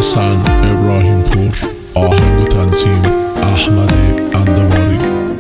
حسن ابراهیم پور. آهنگ و تنظیم احمد اندواری.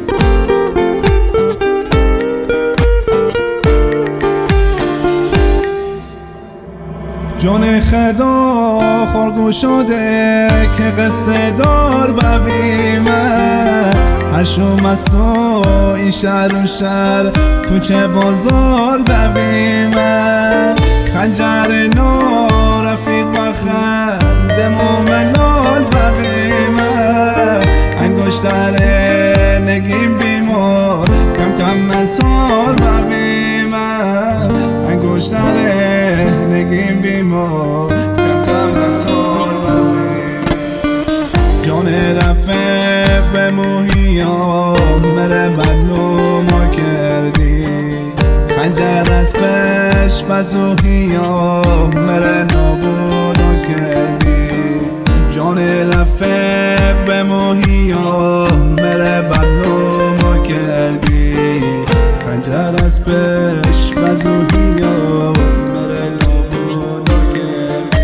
جان خدا خورگو شده که قصه دار ببیمه هشم اسو این شهر و شهر تو چه بازار دویمه خنجر نو رفیق و خنده ملال ببیمه انگشتر نگیم بیمار کم کم منطار ببیمه انگشتر نگیم بیمار کم کم منطار ببیمه جان رفه به موهیام مره معلوم کردی خنجر از پش بزوهیام مره نابود کردی جان رفه به موهیام مره معلوم کردی خنجر از پش بزوهیام مره نابود کردی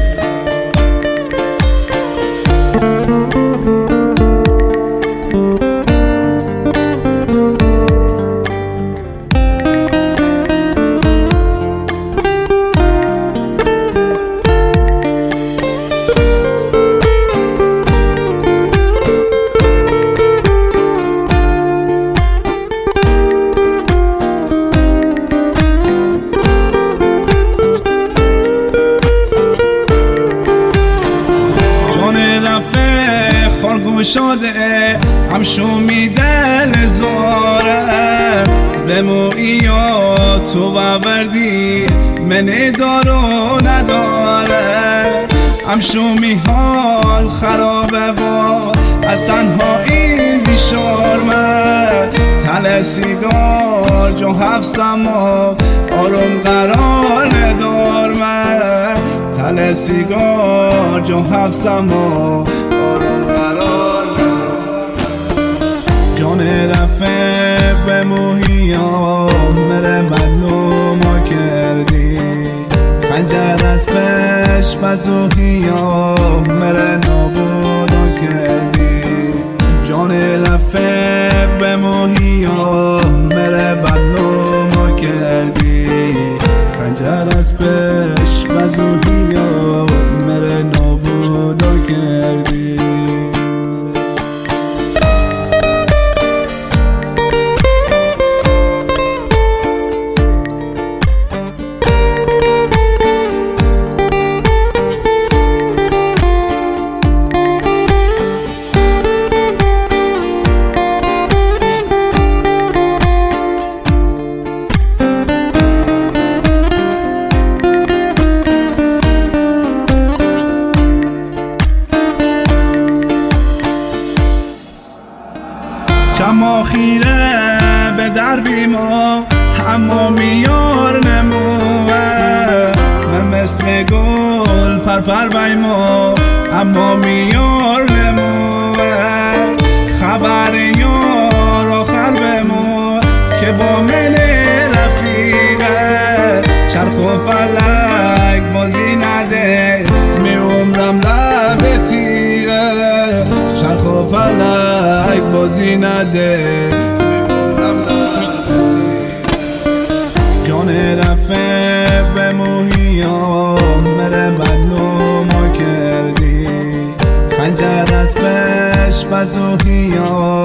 شده هم شومی دل زاره به مویا تو وردی من دارو نداره هم شومی حال خرابه و از تنهایی بیشارمه تل سیگار جو حفظم و آروم قرار ندارمه تل سیگار جو حفظم و آروم قرار جان رفه به موهیام مره معلوم کردی خنجر از پش بزوهیام مره نابود کردی جان رفه به موهیام مره معلوم کردی خنجر از پش بزوهیام مره نابود کردی چما خیره به دربی ما اما میار نموه من مثل گل پرپر بای ما اما میار نموه خبر یار آخر به ما که با من رفیقه چرخ و فلک بازی نده می عمرم لب تیغه چرخ و فلک بازی نده جان رفه به موهیام مره معلوم کردی خنجر از پش بزوهیام